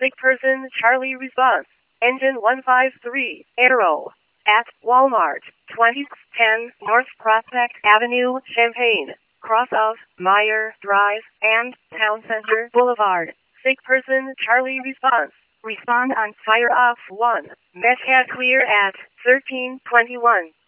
Sick person Charlie response. Engine 153, Arrow. At Walmart, 2010 North Prospect Avenue, Champaign. Cross of Meyer Drive and Town Center Boulevard. Sick person Charlie response. Respond on fire off 1. Mesh clear at 1321.